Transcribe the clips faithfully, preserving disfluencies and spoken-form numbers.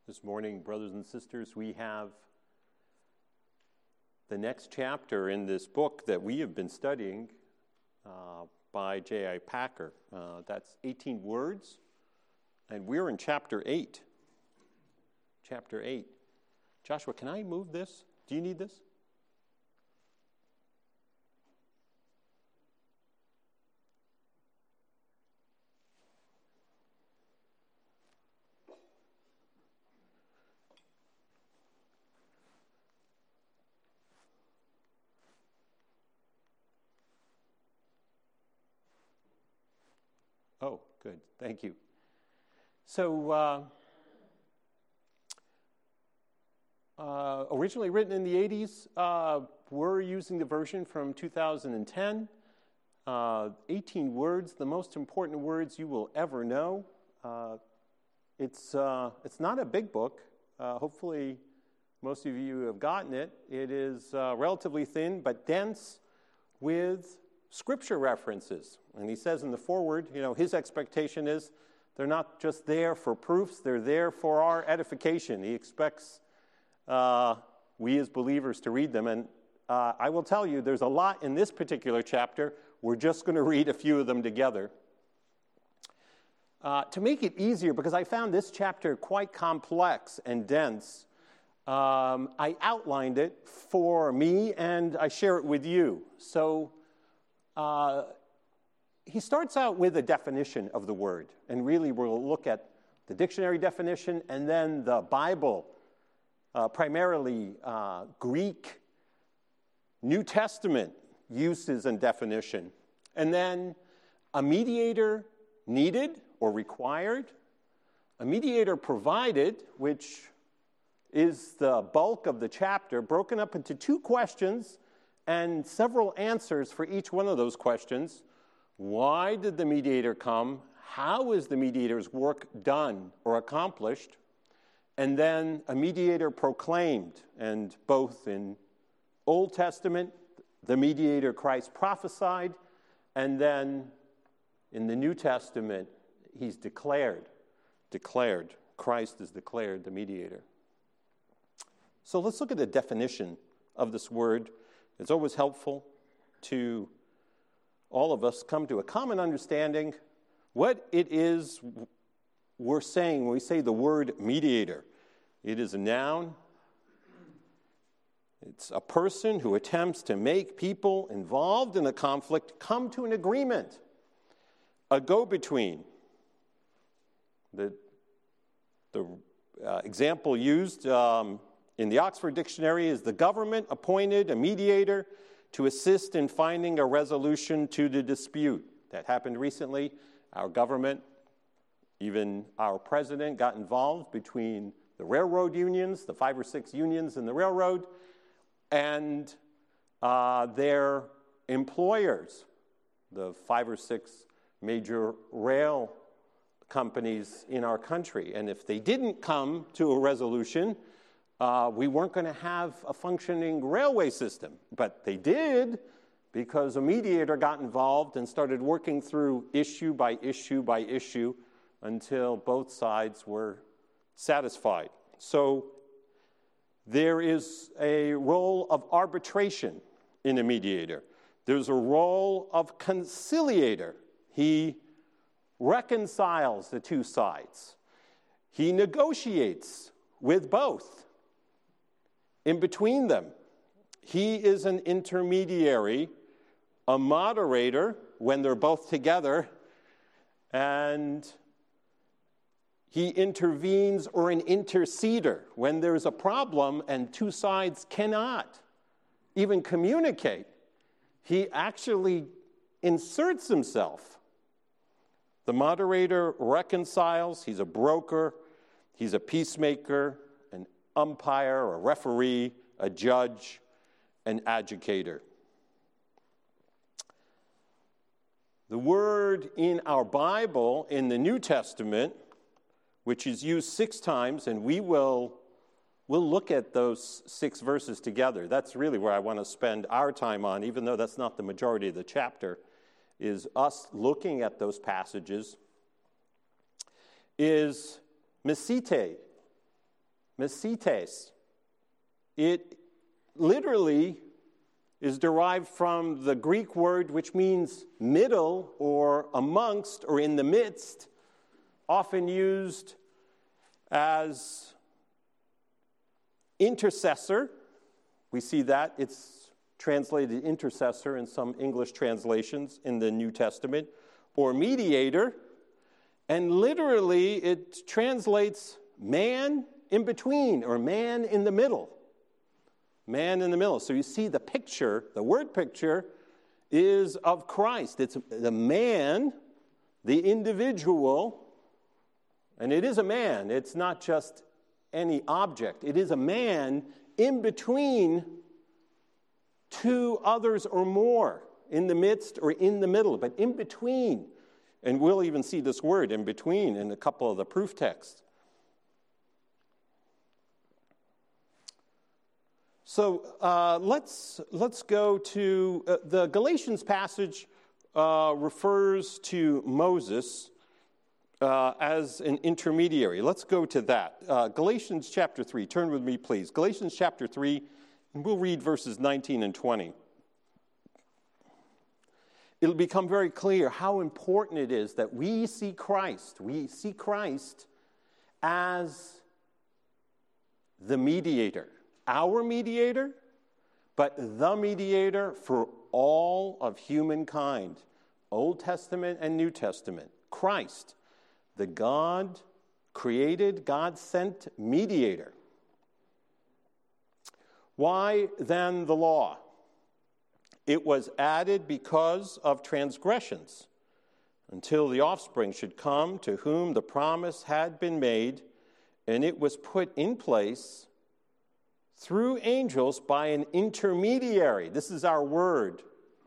This morning, brothers and sisters, we have the next chapter in this book that we have been studying uh, by J I Packer. Uh, that's eighteen words, and we're in chapter eight. Chapter eight. Joshua, can I move this? Do you need this? Oh, good. Thank you. So, uh, uh, originally written in the eighties, uh, we're using the version from two thousand ten. Uh, eighteen words, the most important words you will ever know. Uh, it's, uh, it's not a big book. Uh, hopefully, most of you have gotten it. It is uh, relatively thin, but dense with Scripture references. And he says in the foreword, you know, his expectation is they're not just there for proofs, they're there for our edification. He expects uh, we as believers to read them. And uh, I will tell you, there's a lot in this particular chapter. We're just going to read a few of them together. Uh, to make it easier, because I found this chapter quite complex and dense, um, I outlined it for me and I share it with you. So Uh, he starts out with a definition of the word, and really we'll look at the dictionary definition and then the Bible, uh, primarily uh, Greek New Testament uses and definition, and then a mediator needed or required, a mediator provided, which is the bulk of the chapter, broken up into two questions and several answers for each one of those questions. Why did the mediator come? How is the mediator's work done or accomplished? And then a mediator proclaimed, and both in Old Testament, the mediator Christ prophesied, and then in the New Testament, he's declared, declared, Christ is declared the mediator. So let's look at the definition of this word. It's always helpful to all of us come to a common understanding what it is we're saying when we say the word mediator. It is a noun. It's a person who attempts to make people involved in a conflict come to an agreement, a go-between. The, the uh, example used um, in the Oxford Dictionary is the government appointed a mediator to assist in finding a resolution to the dispute. That happened recently. Our government, even our president, got involved between the railroad unions, the five or six unions in the railroad, and uh, their employers, the five or six major rail companies in our country. And if they didn't come to a resolution, Uh, we weren't going to have a functioning railway system, but they did because a mediator got involved and started working through issue by issue by issue until both sides were satisfied. So there is a role of arbitration in a mediator. There's a role of conciliator. He reconciles the two sides. He negotiates with both. In between them, he is an intermediary, a moderator when they're both together, and he intervenes or an interceder when there's a problem and two sides cannot even communicate. He actually inserts himself. The moderator reconciles. He's a broker. He's a peacemaker, umpire, a referee, a judge, an adjudicator. The word in our Bible in the New Testament, which is used six times, and we will we'll look at those six verses together. That's really where I want to spend our time on, even though that's not the majority of the chapter, is us looking at those passages, is mesite. Mesites. It literally is derived from the Greek word which means middle or amongst or in the midst, often used as intercessor. We see that it's translated intercessor in some English translations in the New Testament, or mediator, and literally it translates man in between or man in the middle. Man in the middle. So you see the picture, the word picture is of Christ. It's the man, the individual, and it is a man. It's not just any object. It is a man in between two others or more, in the midst or in the middle, but in between. And we'll even see this word in between in a couple of the proof texts. So uh, let's let's go to uh, the Galatians passage. Uh, refers to Moses uh, as an intermediary. Let's go to that. Uh, Galatians chapter three. Turn with me, please. Galatians chapter three, and we'll read verses nineteen and twenty. It'll become very clear how important it is that we see Christ. We see Christ as the mediator. Our mediator, but the mediator for all of humankind, Old Testament and New Testament. Christ, the God-created, God-sent mediator. Why then the law? It was added because of transgressions, until the offspring should come to whom the promise had been made, and it was put in place through angels by an intermediary. This is our word.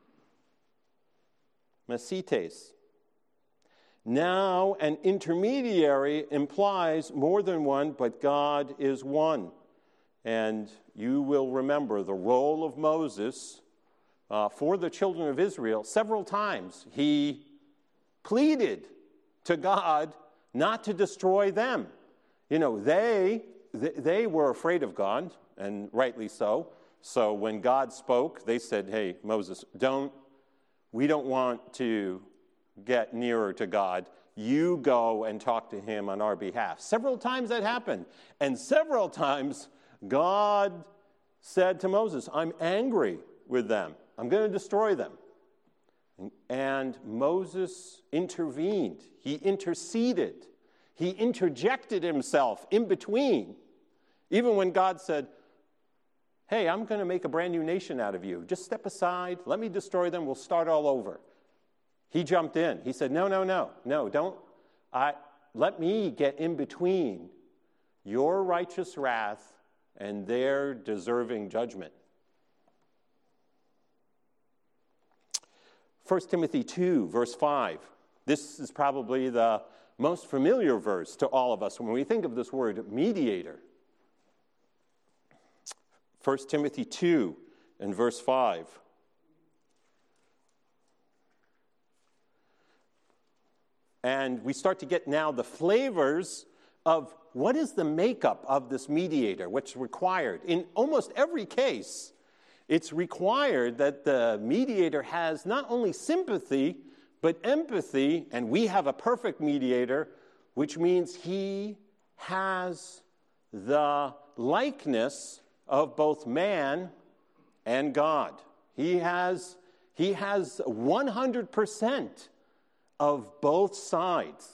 Mesites. Now, an intermediary implies more than one, but God is one. And you will remember the role of Moses uh, for the children of Israel. Several times he pleaded to God not to destroy them. You know, they, they were afraid of God, and rightly so. So when God spoke, they said, hey, Moses, don't, we don't want to get nearer to God. You go and talk to him on our behalf. Several times that happened. And several times God said to Moses, I'm angry with them. I'm going to destroy them. And Moses intervened. He interceded. He interjected himself in between. Even when God said, hey, I'm going to make a brand new nation out of you. Just step aside. Let me destroy them. We'll start all over. He jumped in. He said, no, no, no. No, don't. I, let me get in between your righteous wrath and their deserving judgment. First Timothy two, verse five. This is probably the most familiar verse to all of us when we think of this word mediator. First Timothy two and verse five. And we start to get now the flavors of what is the makeup of this mediator, what's required. In almost every case, it's required that the mediator has not only sympathy, but empathy, and we have a perfect mediator, which means he has the likeness of both man and God. He has, he has one hundred percent of both sides.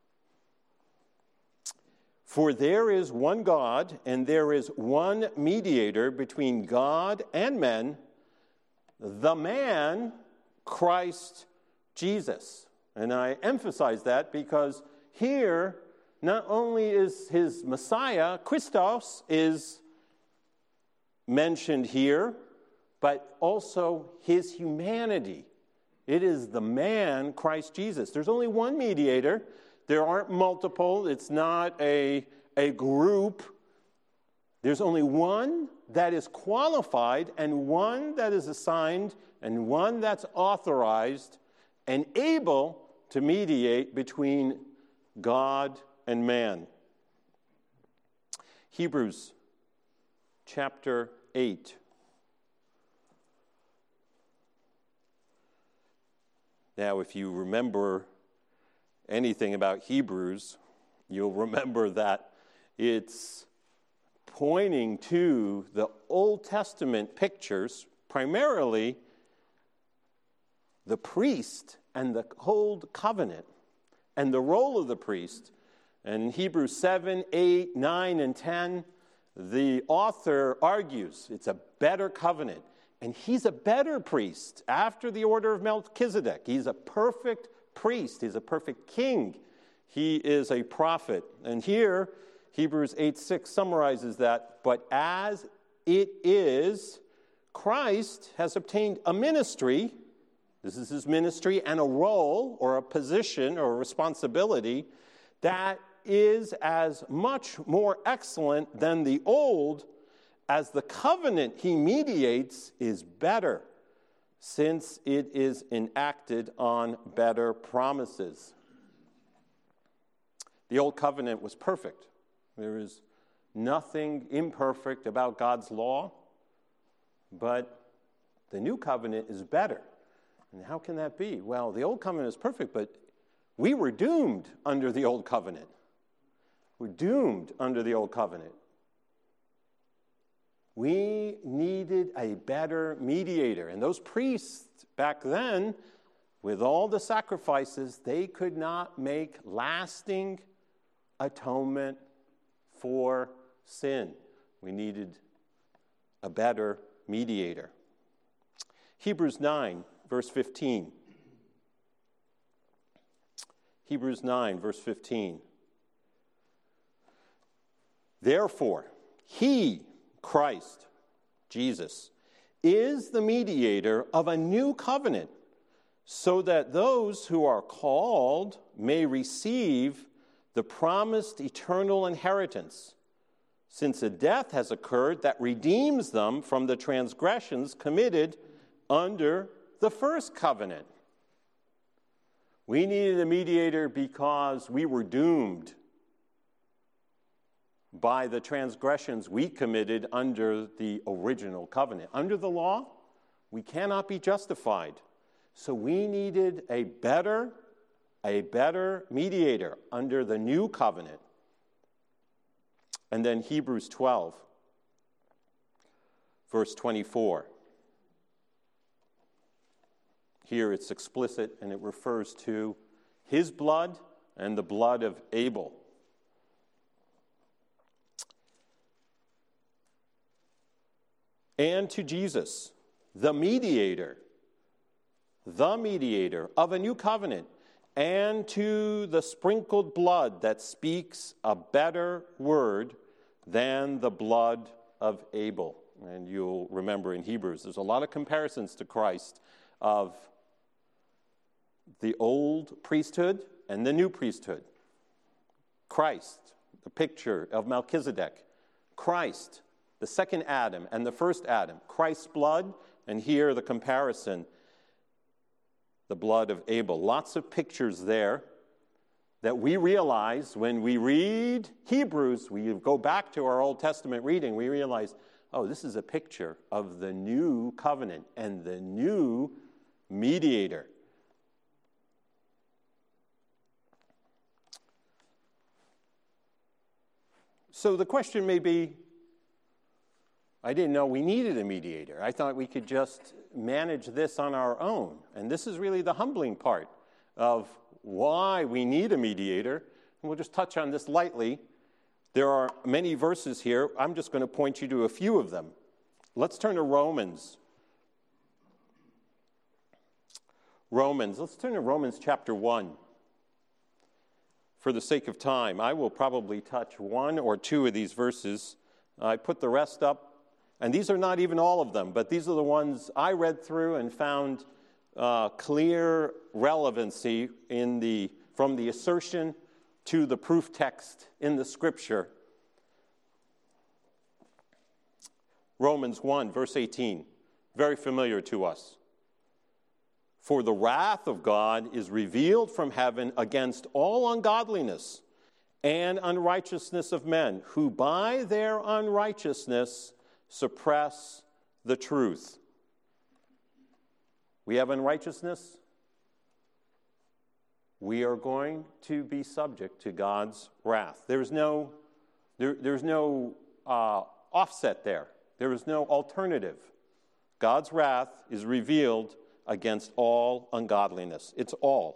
For there is one God, and there is one mediator between God and men, the man, Christ Jesus. And I emphasize that because here, not only is his Messiah, Christos, is mentioned here, but also his humanity. It is the man, Christ Jesus. There's only one mediator. There aren't multiple. It's not a, a group. There's only one that is qualified and one that is assigned and one that's authorized and able to mediate between God and man. Hebrews chapter eight. Now, if you remember anything about Hebrews, you'll remember that it's pointing to the Old Testament pictures, primarily the priest and the Old Covenant, and the role of the priest. And in Hebrews seven, eight, nine, and ten, the author argues it's a better covenant. And he's a better priest after the order of Melchizedek. He's a perfect priest. He's a perfect king. He is a prophet. And here, Hebrews eight six summarizes that. But as it is, Christ has obtained a ministry. This is his ministry and a role or a position or a responsibility that is as much more excellent than the old, as the covenant he mediates is better, since it is enacted on better promises. The old covenant was perfect. There is nothing imperfect about God's law, but the new covenant is better. And how can that be? Well, the old covenant is perfect, but we were doomed under the old covenant. We're doomed under the old covenant. We needed a better mediator. And those priests back then, with all the sacrifices, they could not make lasting atonement for sin. We needed a better mediator. Hebrews nine, verse fifteen. Hebrews nine, verse fifteen. Therefore, he, Christ, Jesus, is the mediator of a new covenant, so that those who are called may receive the promised eternal inheritance, since a death has occurred that redeems them from the transgressions committed under the first covenant. We needed a mediator because we were doomed by the transgressions we committed under the original covenant. Under the law, we cannot be justified. So we needed a better, a better mediator under the new covenant. And then Hebrews twelve, verse twenty-four. Here it's explicit, and it refers to his blood and the blood of Abel. And to Jesus, the mediator, the mediator of a new covenant, and to the sprinkled blood that speaks a better word than the blood of Abel. And you'll remember in Hebrews, there's a lot of comparisons to Christ of the old priesthood and the new priesthood. Christ, the picture of Melchizedek. Christ, the second Adam and the first Adam. Christ's blood, and here the comparison, the blood of Abel. Lots of pictures there that we realize when we read Hebrews, we go back to our Old Testament reading, we realize, oh, this is a picture of the new covenant and the new mediator. So the question may be, I didn't know we needed a mediator. I thought we could just manage this on our own. And this is really the humbling part of why we need a mediator. And we'll just touch on this lightly. There are many verses here. I'm just going to point you to a few of them. Let's turn to Romans. Romans. Let's turn to Romans chapter one. For the sake of time, I will probably touch one or two of these verses. I put the rest up, and these are not even all of them, but these are the ones I read through and found uh, clear relevancy in the from the assertion to the proof text in the Scripture. Romans one, verse eighteen, very familiar to us. For the wrath of God is revealed from heaven against all ungodliness and unrighteousness of men, who by their unrighteousness suppress the truth. We have unrighteousness. We are going to be subject to God's wrath. There's no, there, there's no uh, offset there. There is no alternative. God's wrath is revealed against all ungodliness. It's all.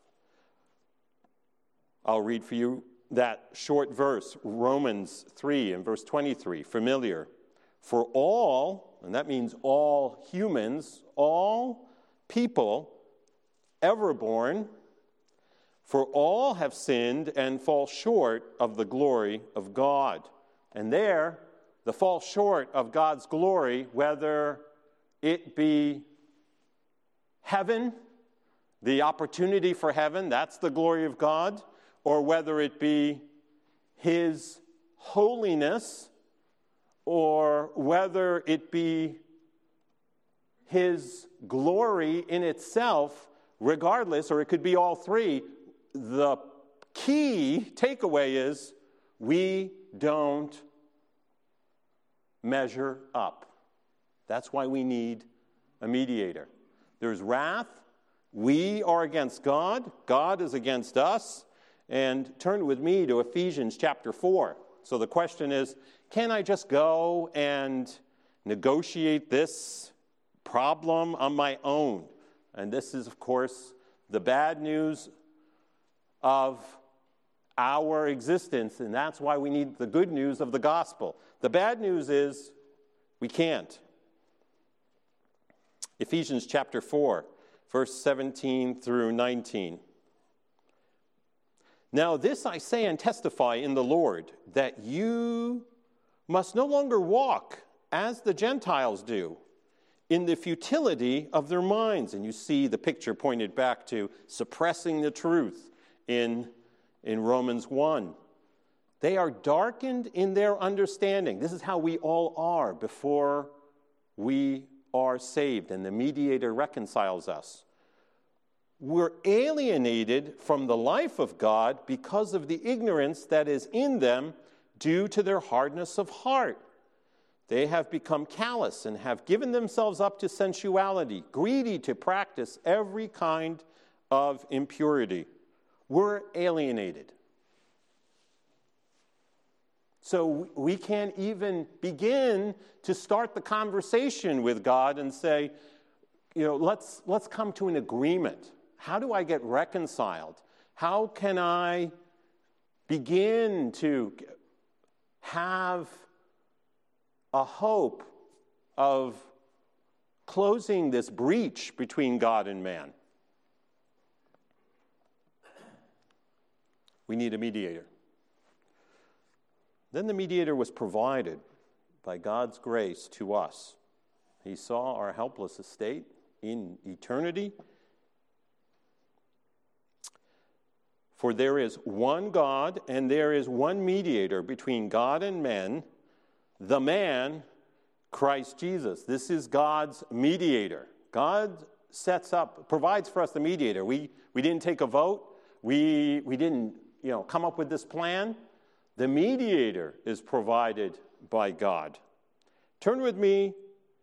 I'll read for you that short verse, Romans three and verse twenty-three, familiar. For all, and that means all humans, all people ever born, for all have sinned and fall short of the glory of God. And there, the fall short of God's glory, whether it be heaven, the opportunity for heaven, that's the glory of God, or whether it be his holiness, or whether it be his glory in itself, regardless, or it could be all three, the key takeaway is we don't measure up. That's why we need a mediator. There's wrath. We are against God. God is against us. And turn with me to Ephesians chapter four. So the question is, can I just go and negotiate this problem on my own? And this is, of course, the bad news of our existence, and that's why we need the good news of the gospel. The bad news is we can't. Ephesians chapter four, verse seventeen through nineteen. Now this I say and testify in the Lord, that you must no longer walk as the Gentiles do, in the futility of their minds. And you see the picture pointed back to suppressing the truth in, in Romans one. They are darkened in their understanding. This is how we all are before we are saved, and the mediator reconciles us. We're alienated from the life of God because of the ignorance that is in them due to their hardness of heart. They have become callous and have given themselves up to sensuality, greedy to practice every kind of impurity. We're alienated. So we can't even begin to start the conversation with God and say, you know, let's let's come to an agreement. How do I get reconciled? How can I begin to have a hope of closing this breach between God and man? We need a mediator. Then the mediator was provided by God's grace to us. He saw our helpless estate in eternity. For there is one God, and there is one mediator between God and men, the man, Christ Jesus. This is God's mediator. God sets up, provides for us the mediator. We we didn't take a vote. We we didn't, you know, come up with this plan. The mediator is provided by God. Turn with me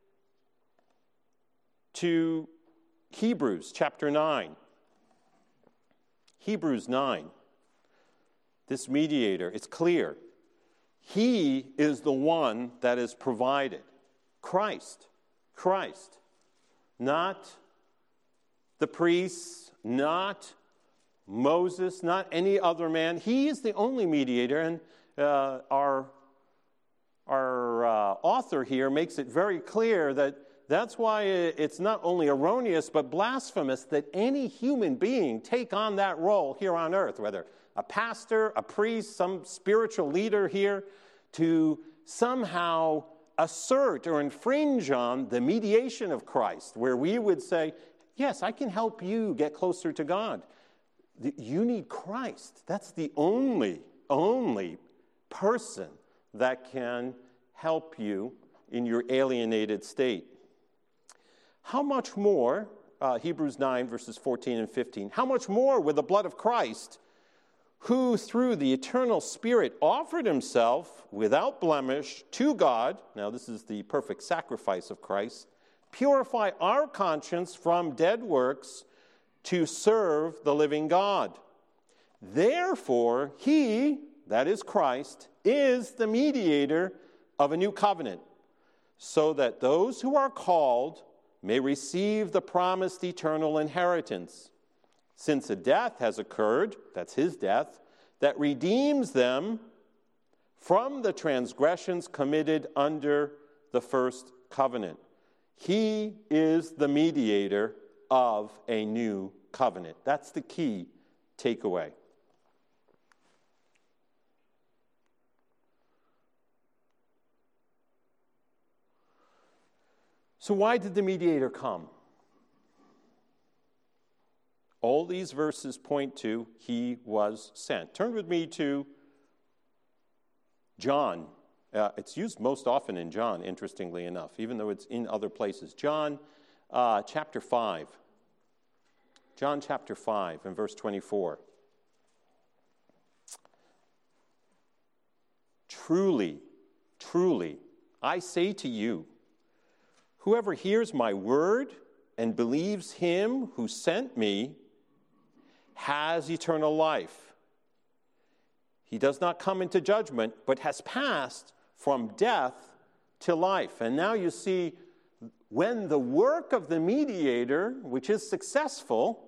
to Hebrews chapter nine. Hebrews nine. This mediator, it's clear. He is the one that is provided. Christ. Christ. Not the priests, not Moses, not any other man. He is the only mediator, and uh, our, our uh, author here makes it very clear that that's why it's not only erroneous but blasphemous that any human being take on that role here on earth, whether a pastor, a priest, some spiritual leader here, to somehow assert or infringe on the mediation of Christ, where we would say, yes, I can help you get closer to God. You need Christ. That's the only, only person that can help you in your alienated state. How much more, uh, Hebrews nine, verses fourteen and fifteen, how much more with the blood of Christ who through the eternal Spirit offered himself without blemish to God, now this is the perfect sacrifice of Christ, purify our conscience from dead works to serve the living God. Therefore, he, that is Christ, is the mediator of a new covenant, so that those who are called may receive the promised eternal inheritance. Since a death has occurred, that's his death, that redeems them from the transgressions committed under the first covenant. He is the mediator of a new covenant. That's the key takeaway. So why did the mediator come? All these verses point to he was sent. Turn with me to John. Uh, it's used most often in John, interestingly enough, even though it's in other places. John uh, chapter five. John chapter five and verse twenty-four. Truly, truly, I say to you, whoever hears my word and believes him who sent me has eternal life. He does not come into judgment, but has passed from death to life. And now you see, when the work of the mediator, which is successful,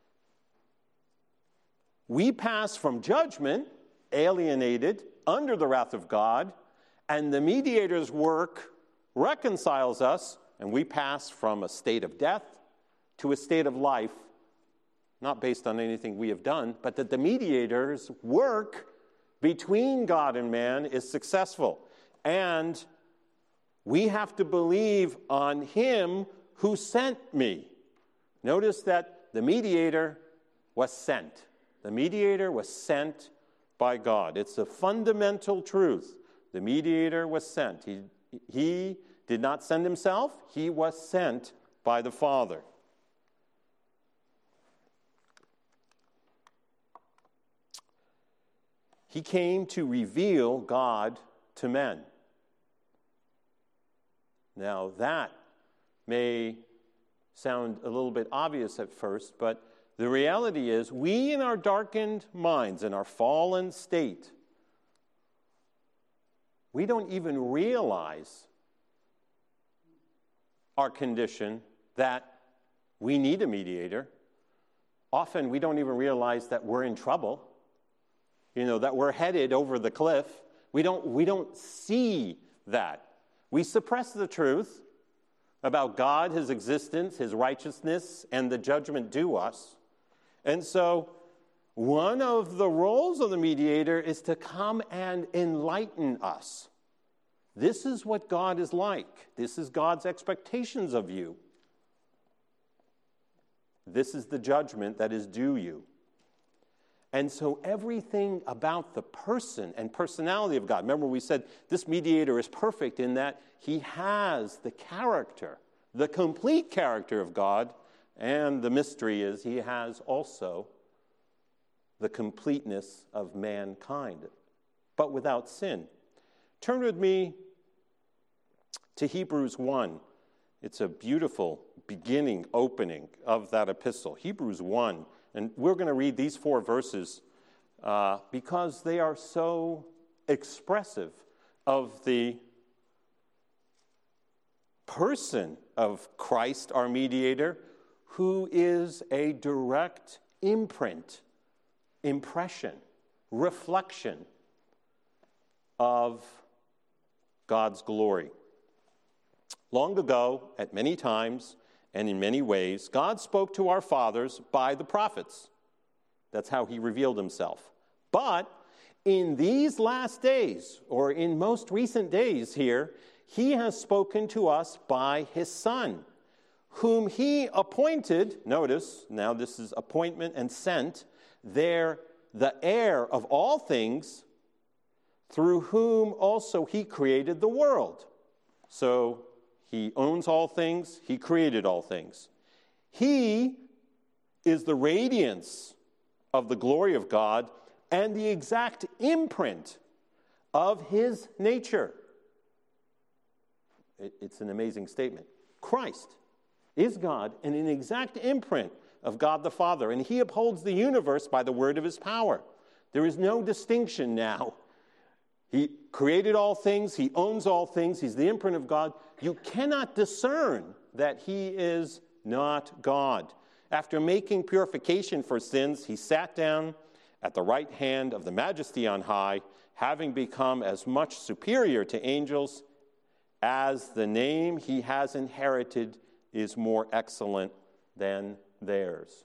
we pass from judgment, alienated, under the wrath of God, and the mediator's work reconciles us, and we pass from a state of death to a state of life, not based on anything we have done, but that the mediator's work between God and man is successful. And we have to believe on him who sent me. Notice that the mediator was sent. The mediator was sent by God. It's a fundamental truth. The mediator was sent. He, he did not send himself. He was sent by the Father. He came to reveal God to men. Now, that may sound a little bit obvious at first, but the reality is we in our darkened minds, in our fallen state, we don't even realize our condition, that we need a mediator. Often we don't even realize that we're in trouble. You know, that we're headed over the cliff. We don't, we don't see that. We suppress the truth about God, his existence, his righteousness, and the judgment due us. And so one of the roles of the mediator is to come and enlighten us. This is what God is like. This is God's expectations of you. This is the judgment that is due you. And so everything about the person and personality of God, remember we said this mediator is perfect in that he has the character, the complete character of God, and the mystery is he has also the completeness of mankind, but without sin. Turn with me to Hebrews one. It's a beautiful beginning, opening of that epistle. Hebrews one. And we're going to read these four verses uh, because they are so expressive of the person of Christ, our mediator, who is a direct imprint, impression, reflection of God's glory. Long ago, at many times, and in many ways, God spoke to our fathers by the prophets. That's how he revealed himself. But in these last days, or in most recent days here, he has spoken to us by his Son, whom he appointed, notice, now this is appointment and sent, there the heir of all things, through whom also he created the world. So he owns all things. He created all things. He is the radiance of the glory of God and the exact imprint of his nature. It's an amazing statement. Christ is God and an exact imprint of God the Father, and he upholds the universe by the word of his power. There is no distinction now. He created all things. He owns all things. He's the imprint of God. You cannot discern that he is not God. After making purification for sins, he sat down at the right hand of the Majesty on high, having become as much superior to angels as the name he has inherited is more excellent than theirs.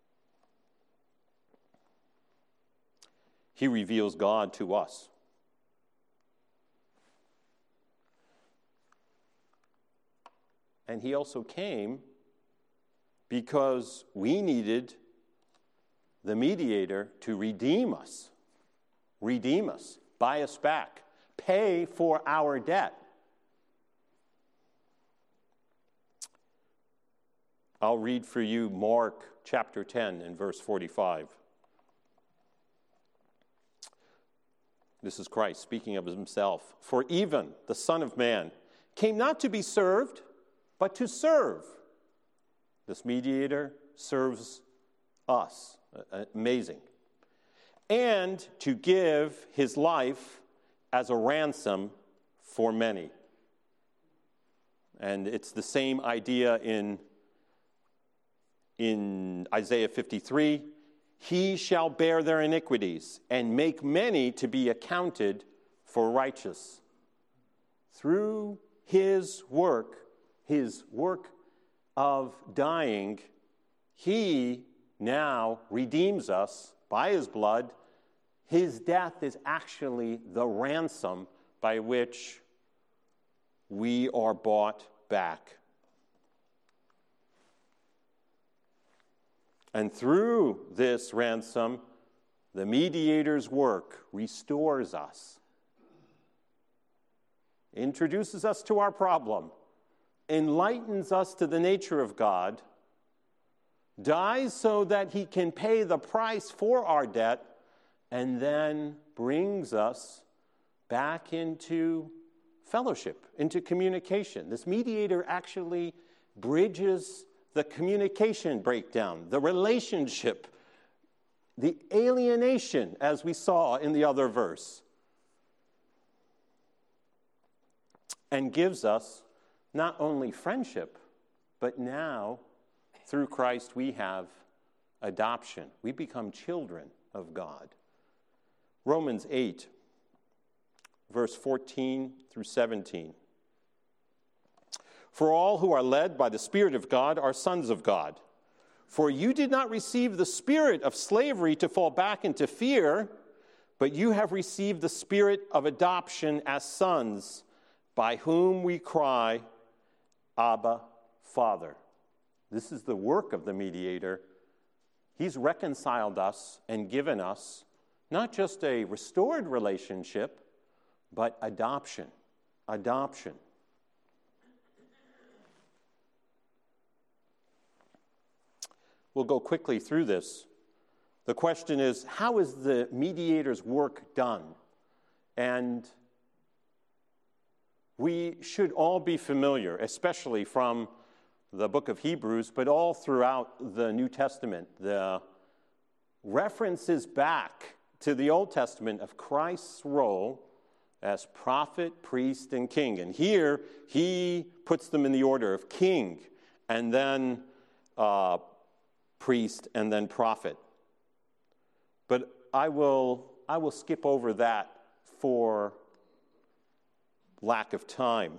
He reveals God to us. And he also came because we needed the mediator to redeem us, redeem us, buy us back, pay for our debt. I'll read for you Mark chapter ten and verse forty-five. This is Christ speaking of himself. For even the Son of Man came not to be served, but to serve. This mediator serves us. Amazing. And to give his life as a ransom for many. And it's the same idea in, in Isaiah fifty-three. He shall bear their iniquities and make many to be accounted for righteous. Through his work, his work of dying, he now redeems us by his blood. His death is actually the ransom by which we are bought back. And through this ransom, the mediator's work restores us, introduces us to our problem, enlightens us to the nature of God, dies so that he can pay the price for our debt, and then brings us back into fellowship, into communication. This mediator actually bridges the communication breakdown, the relationship, the alienation, as we saw in the other verse, and gives us not only friendship, but now, through Christ, we have adoption. We become children of God. Romans eight, verse fourteen through seventeen. For all who are led by the Spirit of God are sons of God. For you did not receive the spirit of slavery to fall back into fear, but you have received the spirit of adoption as sons, by whom we cry, Abba, Father. This is the work of the mediator. He's reconciled us and given us not just a restored relationship, but adoption. Adoption. We'll go quickly through this. The question is, how is the mediator's work done? And we should all be familiar, especially from the book of Hebrews, but all throughout the New Testament, the references back to the Old Testament of Christ's role as prophet, priest, and king. And here, he puts them in the order of king, and then uh, priest, and then prophet. But I will, I will skip over that for lack of time.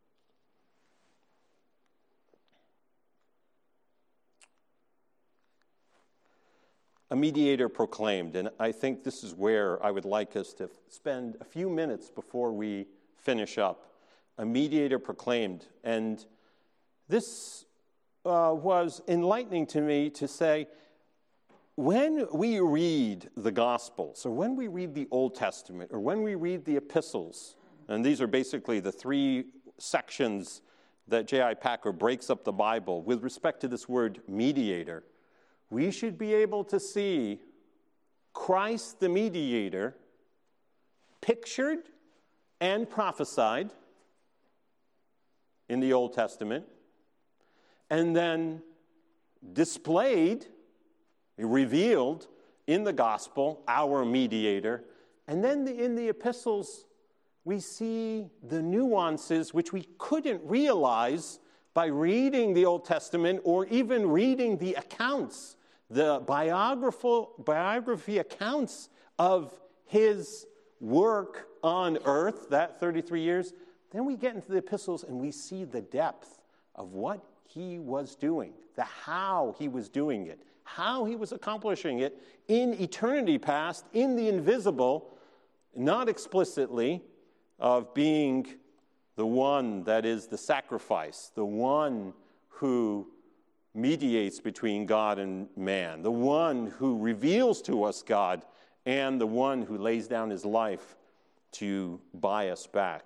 A mediator proclaimed, and I think this is where I would like us to spend a few minutes before we finish up. A mediator proclaimed, and this uh, was enlightening to me to say, when we read the Gospels, or when we read the Old Testament, or when we read the epistles, and these are basically the three sections that J I Packer breaks up the Bible with respect to this word mediator, we should be able to see Christ the mediator, pictured and prophesied in the Old Testament, and then displayed, revealed in the gospel, our mediator. And then the, in the epistles, we see the nuances which we couldn't realize by reading the Old Testament or even reading the accounts, the biographical, biography accounts of his work on earth, that thirty-three years. Then we get into the epistles and we see the depth of what he was doing, the how he was doing it, how he was accomplishing it in eternity past, in the invisible, not explicitly, of being the one that is the sacrifice, the one who mediates between God and man, the one who reveals to us God, and the one who lays down his life to buy us back.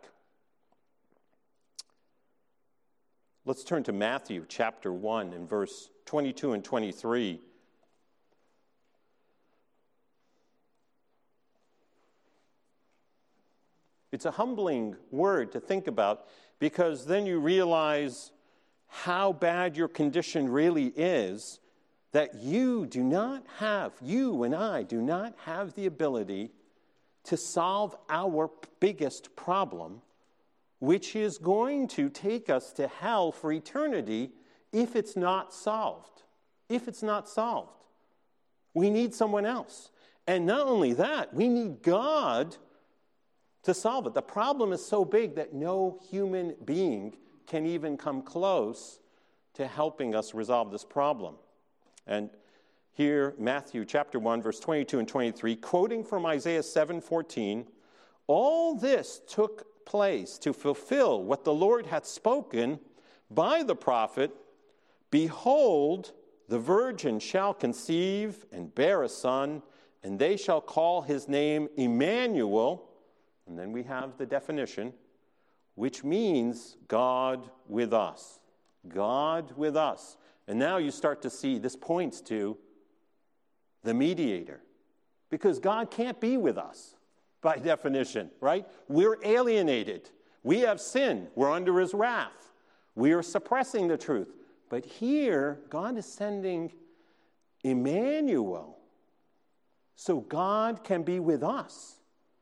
Let's turn to Matthew chapter one and verse twenty-two and twenty-three. It's a humbling word to think about, because then you realize how bad your condition really is, that you do not have, you and I do not have the ability to solve our biggest problem, which is going to take us to hell for eternity if it's not solved. If it's not solved. We need someone else. And not only that, we need God to solve it. The problem is so big that no human being can even come close to helping us resolve this problem. And here, Matthew chapter one, verse twenty-two and twenty-three, quoting from Isaiah seven fourteen, all this took place to fulfill what the Lord had spoken by the prophet, behold, the virgin shall conceive and bear a son, and they shall call his name Emmanuel. And then we have the definition, which means God with us. God with us. And now you start to see this points to the mediator. Because God can't be with us by definition, right? We're alienated. We have sin. We're under his wrath. We are suppressing the truth. But here, God is sending Emmanuel so God can be with us.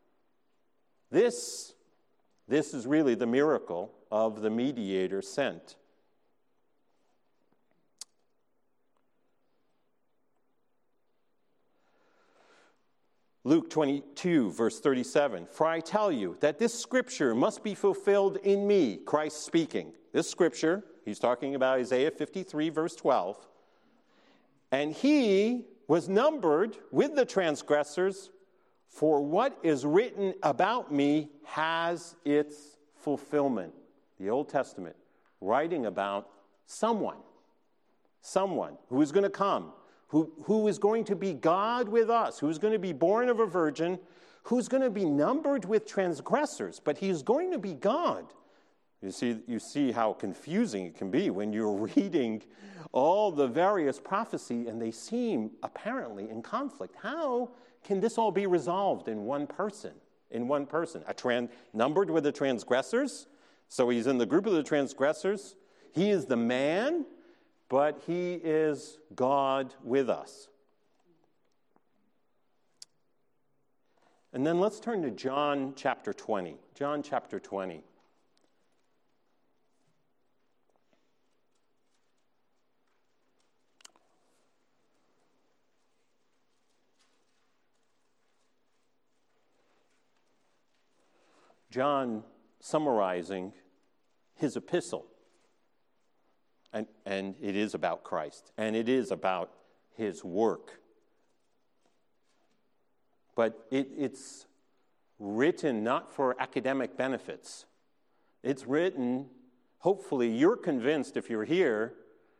This, this is really the miracle of the mediator sent. Luke twenty-two, verse thirty-seven, for I tell you that this scripture must be fulfilled in me, Christ speaking. This scripture, he's talking about Isaiah fifty-three, verse twelve, and he was numbered with the transgressors, for what is written about me has its fulfillment. The Old Testament, writing about someone, someone who is going to come, who, who is going to be God with us, who's going to be born of a virgin, who's going to be numbered with transgressors, but he's going to be God. You see, you see how confusing it can be when you're reading all the various prophecy and they seem apparently in conflict. How can this all be resolved in one person? In one person, a tran- numbered with the transgressors. So he's in the group of the transgressors. He is the man, but he is God with us. And then let's turn to John chapter twenty. John chapter twenty. John summarizing his epistle, and, and it is about Christ, and it is about his work. But it, it's written not for academic benefits. It's written, hopefully you're convinced if you're here,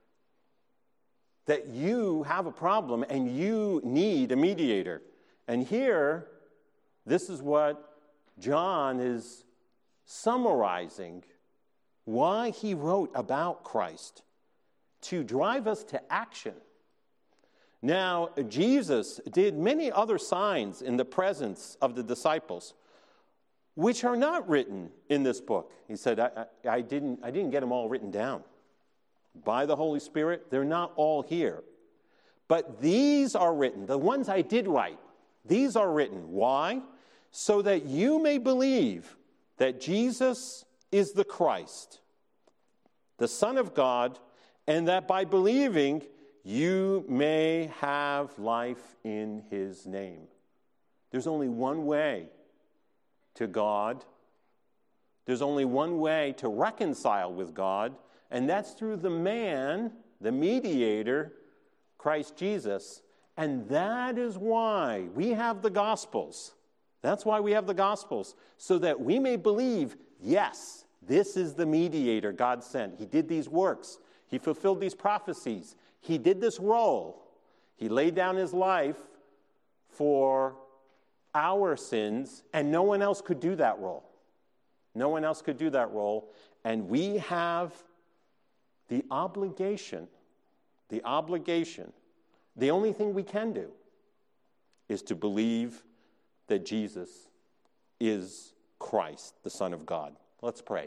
that you have a problem and you need a mediator. And here, this is what John is summarizing why he wrote about Christ, to drive us to action. Now, Jesus did many other signs in the presence of the disciples, which are not written in this book. He said, I, I, I, didn't, I didn't get them all written down. By the Holy Spirit, they're not all here. But these are written, the ones I did write, these are written. Why? So that you may believe that Jesus is the Christ, the Son of God, and that by believing you may have life in his name. There's only one way to God. There's only one way to reconcile with God, and that's through the man, the mediator, Christ Jesus. And that is why we have the Gospels. That's why we have the Gospels, so that we may believe, yes, this is the mediator God sent. He did these works. He fulfilled these prophecies. He did this role. He laid down his life for our sins, and no one else could do that role. No one else could do that role. And we have the obligation, the obligation, the only thing we can do is to believe that Jesus is Christ, the Son of God. Let's pray.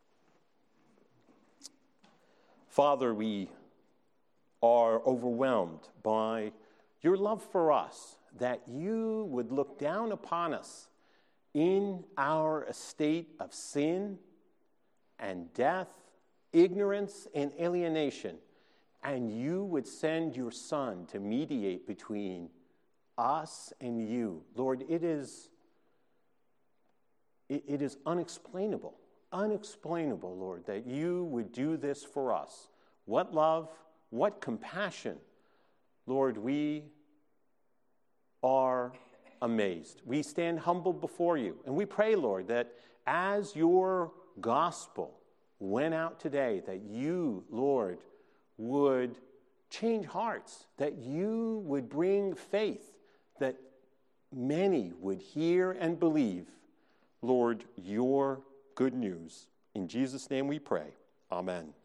Father, we are overwhelmed by your love for us, that you would look down upon us in our estate of sin and death, ignorance and alienation, and you would send your Son to mediate between us and you. Lord, it is, it, it is unexplainable, unexplainable, Lord, that you would do this for us. What love, what compassion. Lord, we are amazed. We stand humbled before you, and we pray, Lord, that as your gospel went out today, that you, Lord, would change hearts, that you would bring faith, that many would hear and believe, Lord, your good news. In Jesus' name we pray. Amen.